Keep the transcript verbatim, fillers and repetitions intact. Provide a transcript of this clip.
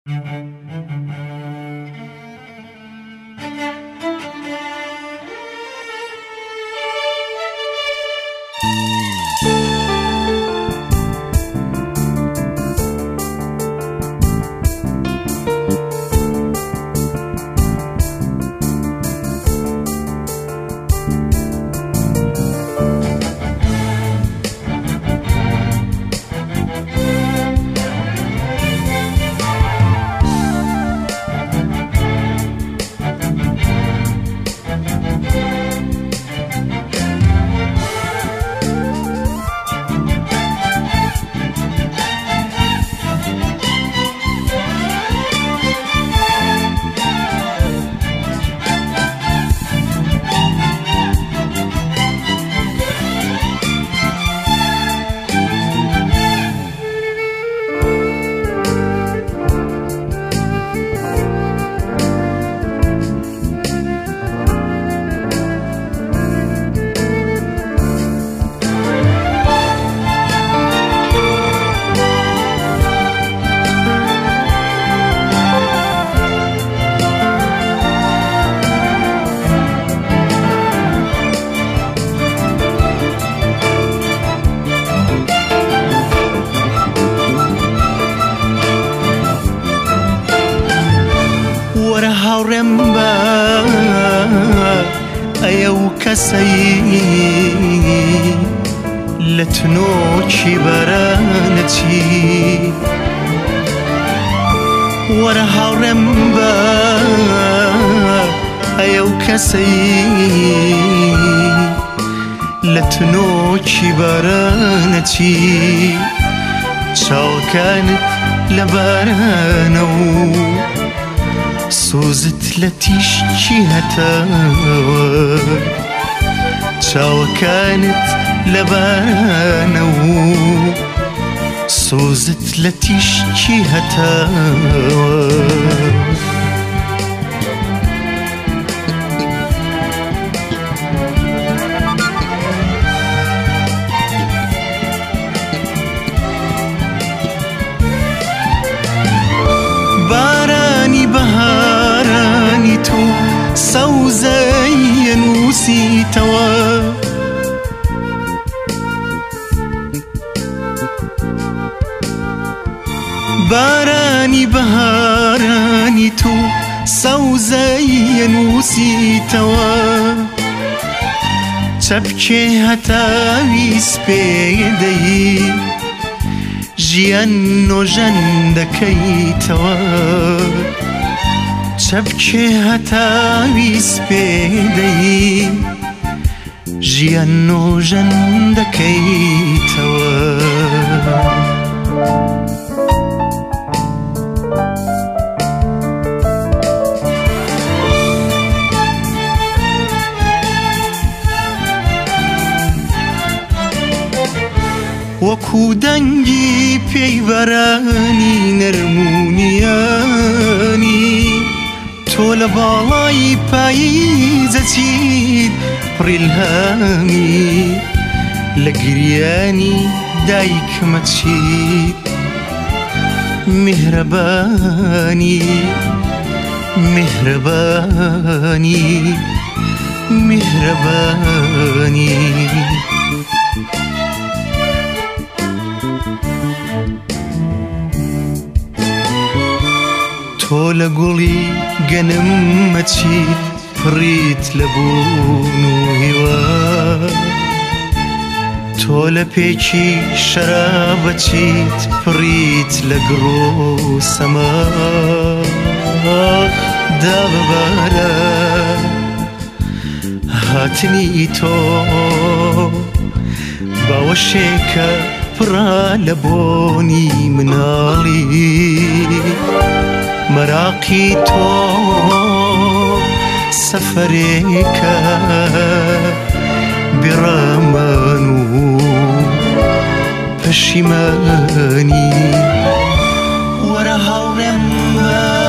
هاوڕێمبە ئەو کەسەی لە تنۆکی بەرانەچی وەرە هاوڕێمبە ئەو کەسەی لە تنۆکی بەرانەچی چاوەکانت لە بارانە و سوزت لە تیشکی هەتاوە چاوەکانت لە بارانە و سوزت لە تیشکی هەتاوە بارانی بەهارانی تۆ سەوزەی نووسیتەوە بارانی بەهارانی تۆ سەوزەی نووسیتەوە چەپکێ هەتاوی سپێدەی ژیان نۆژەن دەکەیتەوە چەپکێ هەتاوی سپێدەی ژیان نۆژەن دەکەیتەوە وەکو دەنگی پێی بەرانی نەرمونیانی تۆ لە باڵای پاییزەچیت پڕیلهامی لە گریانی دایکمەچیت میهرەبانی میهرەبانی میهرەبانی تۆ لە گوڵی گەنم مەچیت پڕیت لە بوون و هیوا تۆ لە پێکی شەرابەچیت پڕیت لە گڕۆ و سەما دابەبارە هاتنی تۆ باوەشێکە پڕا لە بۆنی مناڵی مەراقی تۆ سەفەرێکە بێڕەمان و پەشیمانی وەرە هاوڕێم